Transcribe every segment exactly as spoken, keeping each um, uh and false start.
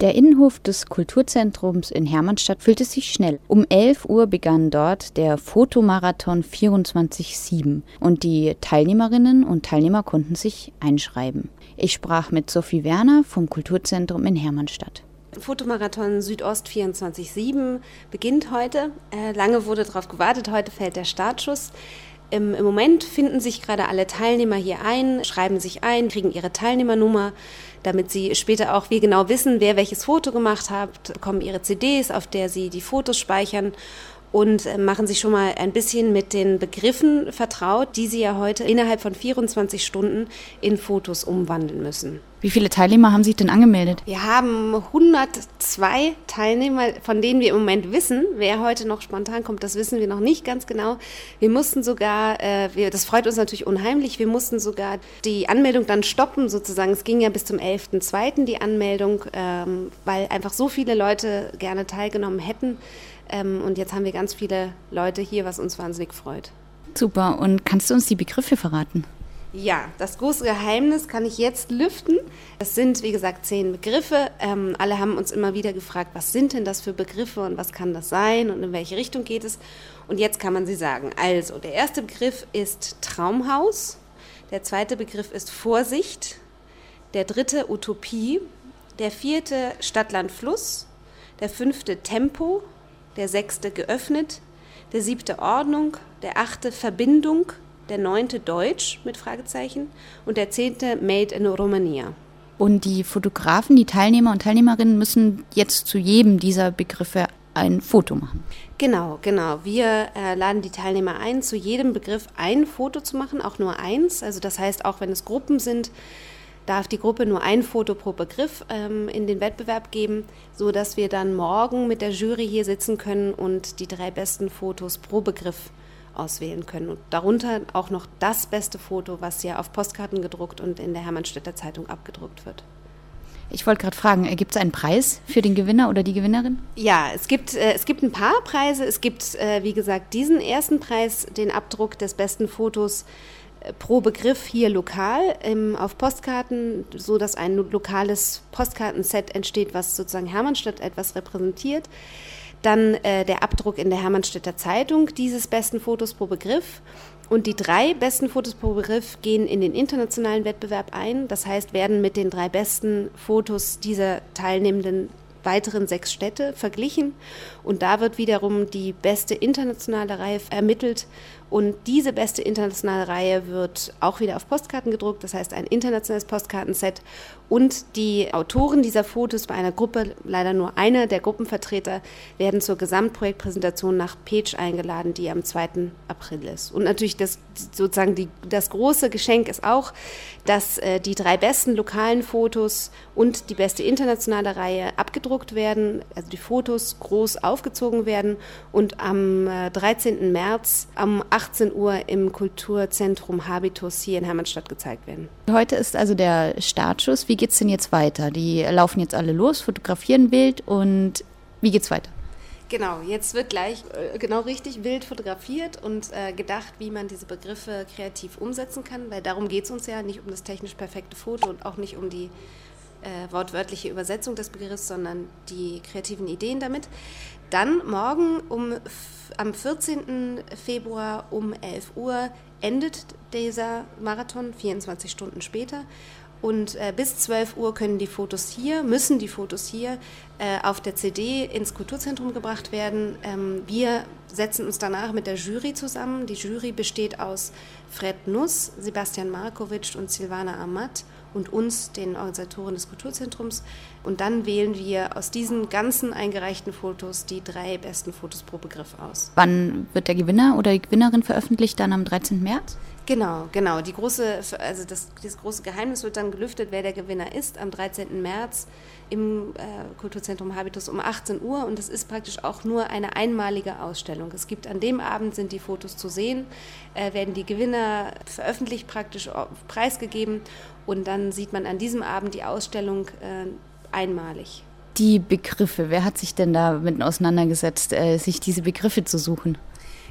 Der Innenhof des Kulturzentrums in Hermannstadt füllte sich schnell. Um elf Uhr begann dort der Fotomarathon vierundzwanzig sieben und die Teilnehmerinnen und Teilnehmer konnten sich einschreiben. Ich sprach mit Sophie Werner vom Kulturzentrum in Hermannstadt. Fotomarathon Südost vierundzwanzig sieben beginnt heute. Äh, lange wurde darauf gewartet, heute fällt der Startschuss. Im, Im Moment finden sich gerade alle Teilnehmer hier ein, schreiben sich ein, kriegen ihre Teilnehmernummer, damit sie später auch, wir genau wissen, wer welches Foto gemacht hat, bekommen ihre C Ds, auf der sie die Fotos speichern und äh, machen sich schon mal ein bisschen mit den Begriffen vertraut, die sie ja heute innerhalb von vierundzwanzig Stunden in Fotos umwandeln müssen. Wie viele Teilnehmer haben sich denn angemeldet? Wir haben hundertzwei Teilnehmer, von denen wir im Moment wissen. Wer heute noch spontan kommt, das wissen wir noch nicht ganz genau. Wir mussten sogar, äh, wir, das freut uns natürlich unheimlich, wir mussten sogar die Anmeldung dann stoppen sozusagen. Es ging ja bis zum elften zweiten die Anmeldung, ähm, weil einfach so viele Leute gerne teilgenommen hätten. Ähm, und jetzt haben wir ganz viele Leute hier, was uns wahnsinnig freut. Super. Und kannst du uns die Begriffe verraten? Ja, das große Geheimnis kann ich jetzt lüften. Es sind, wie gesagt, zehn Begriffe. Ähm, alle haben uns immer wieder gefragt, was sind denn das für Begriffe und was kann das sein und in welche Richtung geht es? Und jetzt kann man sie sagen. Also, der erste Begriff ist Traumhaus, der zweite Begriff ist Vorsicht, der dritte Utopie, der vierte Stadt-Land-Fluss, der fünfte Tempo, der sechste Geöffnet, der siebte Ordnung, der achte Verbindung, der neunte Deutsch mit Fragezeichen und der zehnte Made in Romania. Und die Fotografen, die Teilnehmer und Teilnehmerinnen müssen jetzt zu jedem dieser Begriffe ein Foto machen. Genau, genau. Wir äh, laden die Teilnehmer ein, zu jedem Begriff ein Foto zu machen, auch nur eins. Also das heißt, auch wenn es Gruppen sind, darf die Gruppe nur ein Foto pro Begriff ähm, in den Wettbewerb geben, sodass wir dann morgen mit der Jury hier sitzen können und die drei besten Fotos pro Begriff auswählen können. Und darunter auch noch das beste Foto, was ja auf Postkarten gedruckt und in der Hermannstädter Zeitung abgedruckt wird. Ich wollte gerade fragen, gibt es einen Preis für den Gewinner oder die Gewinnerin? Ja, es gibt, äh, es gibt ein paar Preise. Es gibt, äh, wie gesagt, diesen ersten Preis, den Abdruck des besten Fotos äh, pro Begriff hier lokal ähm, auf Postkarten, so dass ein lokales Postkartenset entsteht, was sozusagen Hermannstadt etwas repräsentiert. Dann äh, der Abdruck in der Hermannstädter Zeitung dieses besten Fotos pro Begriff. Und die drei besten Fotos pro Begriff gehen in den internationalen Wettbewerb ein. Das heißt, werden mit den drei besten Fotos dieser teilnehmenden weiteren sechs Städte verglichen. Und da wird wiederum die beste internationale Reihe ermittelt. Und diese beste internationale Reihe wird auch wieder auf Postkarten gedruckt, das heißt ein internationales Postkartenset. Und die Autoren dieser Fotos bei einer Gruppe, leider nur einer der Gruppenvertreter, werden zur Gesamtprojektpräsentation nach Pécs eingeladen, die am zweiten April ist. Und natürlich das, sozusagen die, das große Geschenk ist auch, dass äh, die drei besten lokalen Fotos und die beste internationale Reihe abgedruckt werden, also die Fotos groß aufgezogen werden und am äh, dreizehnten März am achtzehn Uhr im Kulturzentrum Habitus hier in Hermannstadt gezeigt werden. Heute ist also der Startschuss. Wie geht's denn jetzt weiter? Die laufen jetzt alle los, fotografieren wild und wie geht's weiter? Genau, jetzt wird gleich äh, genau richtig wild fotografiert und äh, gedacht, wie man diese Begriffe kreativ umsetzen kann, weil darum geht es uns ja, nicht um das technisch perfekte Foto und auch nicht um die äh, wortwörtliche Übersetzung des Begriffs, sondern die kreativen Ideen damit. Dann morgen um, am vierzehnten Februar um elf Uhr endet dieser Marathon, vierundzwanzig Stunden später. Und äh, bis zwölf Uhr können die Fotos hier, müssen die Fotos hier äh, auf der C D ins Kulturzentrum gebracht werden. Ähm, wir setzen uns danach mit der Jury zusammen. Die Jury besteht aus Fred Nuss, Sebastian Markovic und Silvana Amat und uns, den Organisatoren des Kulturzentrums. Und dann wählen wir aus diesen ganzen eingereichten Fotos die drei besten Fotos pro Begriff aus. Wann wird der Gewinner oder die Gewinnerin veröffentlicht? Dann am dreizehnten März? Genau, genau. Die große, also das, das große Geheimnis wird dann gelüftet, wer der Gewinner ist, am dreizehnten März im äh, Kulturzentrum Habitus um achtzehn Uhr. Und das ist praktisch auch nur eine einmalige Ausstellung. Es gibt an dem Abend, sind die Fotos zu sehen, äh, werden die Gewinner veröffentlicht, praktisch preisgegeben. Und dann sieht man an diesem Abend die Ausstellung äh, einmalig. Die Begriffe, wer hat sich denn damit auseinandergesetzt, äh, sich diese Begriffe zu suchen?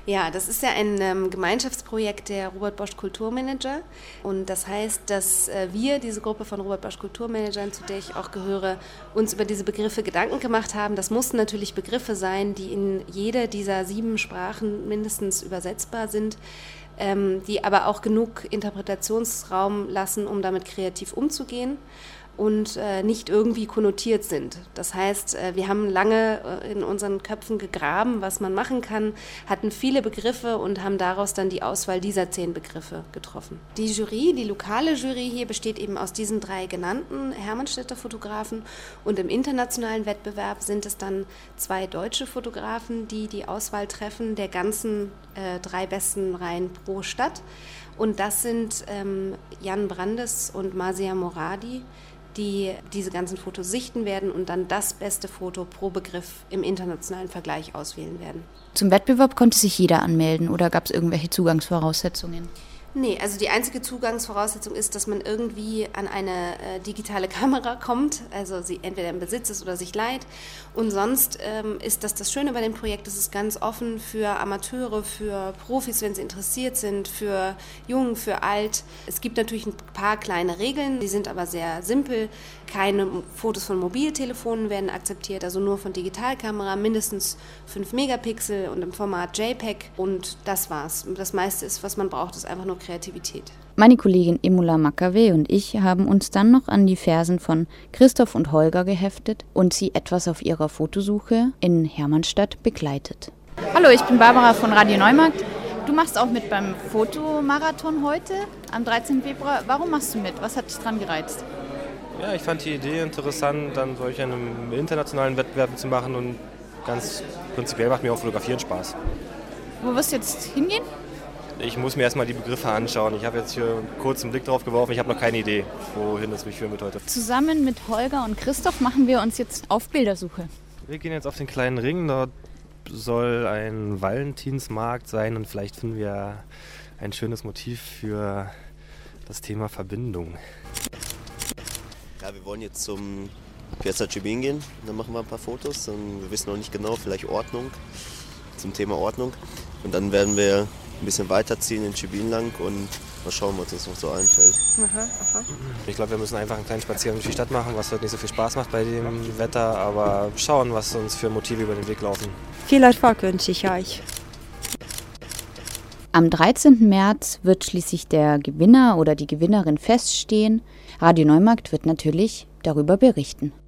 Ja, das ist ja ein ähm, Gemeinschaftsprojekt der Robert Bosch Kulturmanager. Und das heißt, dass äh, wir, diese Gruppe von Robert Bosch Kulturmanagern, zu der ich auch gehöre, uns über diese Begriffe Gedanken gemacht haben. Das mussten natürlich Begriffe sein, die in jeder dieser sieben Sprachen mindestens übersetzbar sind, ähm, die aber auch genug Interpretationsraum lassen, um damit kreativ umzugehen und äh, nicht irgendwie konnotiert sind. Das heißt, äh, wir haben lange äh, in unseren Köpfen gegraben, was man machen kann, hatten viele Begriffe und haben daraus dann die Auswahl dieser zehn Begriffe getroffen. Die Jury, die lokale Jury hier besteht eben aus diesen drei genannten Hermannstädter Fotografen und im internationalen Wettbewerb sind es dann zwei deutsche Fotografen, die die Auswahl treffen der ganzen äh, drei besten Reihen pro Stadt. Und das sind ähm, Jan Brandes und Masia Moradi, die diese ganzen Fotos sichten werden und dann das beste Foto pro Begriff im internationalen Vergleich auswählen werden. Zum Wettbewerb konnte sich jeder anmelden oder gab es irgendwelche Zugangsvoraussetzungen? Nee, also die einzige Zugangsvoraussetzung ist, dass man irgendwie an eine äh, digitale Kamera kommt, also sie entweder im Besitz ist oder sich leiht. Und sonst ähm, ist das das Schöne bei dem Projekt, es ist ganz offen für Amateure, für Profis, wenn sie interessiert sind, für Jung, für Alt. Es gibt natürlich ein paar kleine Regeln, die sind aber sehr simpel. Keine Fotos von Mobiltelefonen werden akzeptiert, also nur von Digitalkamera, mindestens fünf Megapixel und im Format JPEG. Und das war's. Das meiste ist, was man braucht, ist einfach nur Kreativität. Meine Kollegin Emula Makawe und ich haben uns dann noch an die Fersen von Christoph und Holger geheftet und sie etwas auf ihrer Fotosuche in Hermannstadt begleitet. Hallo, ich bin Barbara von Radio Neumarkt. Du machst auch mit beim Fotomarathon heute am dreizehnten Februar. Warum machst du mit? Was hat dich dran gereizt? Ja, ich fand die Idee interessant, dann solche internationalen Wettbewerbe zu machen und ganz prinzipiell macht mir auch Fotografieren Spaß. Wo wirst du jetzt hingehen? Ich muss mir erstmal die Begriffe anschauen. Ich habe jetzt hier kurz einen Blick drauf geworfen. Ich habe noch keine Idee, wohin das mich führen wird heute. Zusammen mit Holger und Christoph machen wir uns jetzt auf Bildersuche. Wir gehen jetzt auf den kleinen Ring. Dort soll ein Valentinsmarkt sein und vielleicht finden wir ein schönes Motiv für das Thema Verbindung. Ja, wir wollen jetzt zum Piazza Cibin gehen. Dann machen wir ein paar Fotos. Und wir wissen noch nicht genau, vielleicht Ordnung, zum Thema Ordnung. Und dann werden wir ein bisschen weiterziehen in Cibin lang und mal schauen, was uns noch so einfällt. Aha, aha. Ich glaube, wir müssen einfach einen kleinen Spaziergang durch die Stadt machen, was heute nicht so viel Spaß macht bei dem Wetter, aber schauen, was uns für Motive über den Weg laufen. Viel Erfolg wünsche ich euch. Am dreizehnten März wird schließlich der Gewinner oder die Gewinnerin feststehen. Radio Neumarkt wird natürlich darüber berichten.